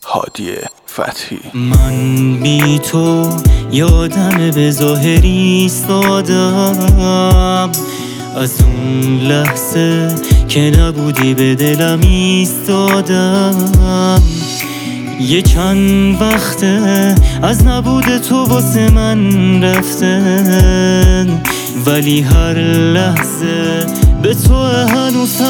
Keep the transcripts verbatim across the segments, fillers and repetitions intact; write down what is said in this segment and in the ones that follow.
هادی فتحی. من بی تو یادم به ظاهر ایستادم، از اون لحظه که نبودی به دلم ایستادم. یه چند وقته از نبود تو واسه من رفتن، ولی هر لحظه به تو هنوز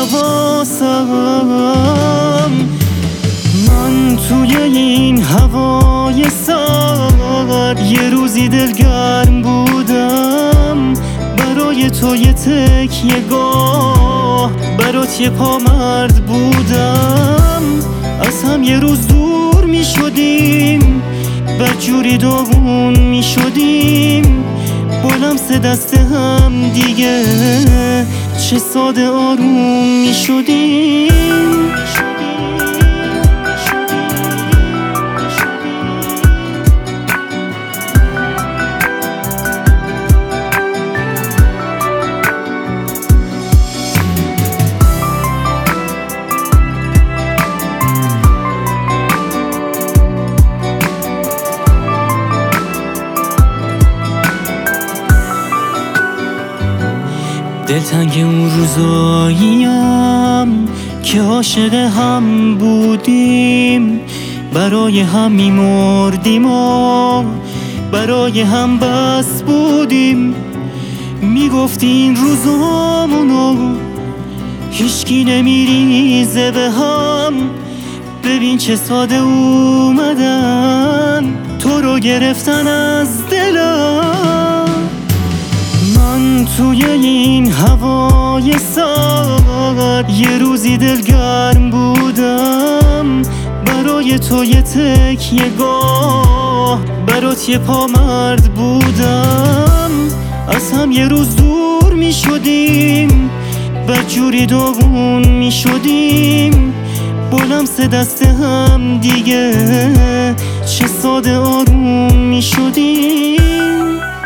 حواسم. من توی این هوای سرد یه روزی دلگرم بودم، برای تو یه تکیه گاه برات یه پامرد بودم. از هم یه روز دور می شدیم، بدجوری داغون می شدیم، با لمس دست هم دیگه چه ساده آروم می شدیم. دلتنگ اون روزاییم که عاشق هم بودیم، برای هم میمردیم و برای هم بس بودیم. میگفتی این روزامونو هیچکی نمیریزه به هم، ببین چه ساده اومدن تو رو گرفتن از دلم. من توی این هوای سرد یه روزی دلگرم بودم، برای تو یه تکیه گاه برات یه پامرد بودم. از هم یه روز دور می شدیم، بدجوری داغون می شدیم، با لمس دست هم دیگه چه ساده آروم می شدیم.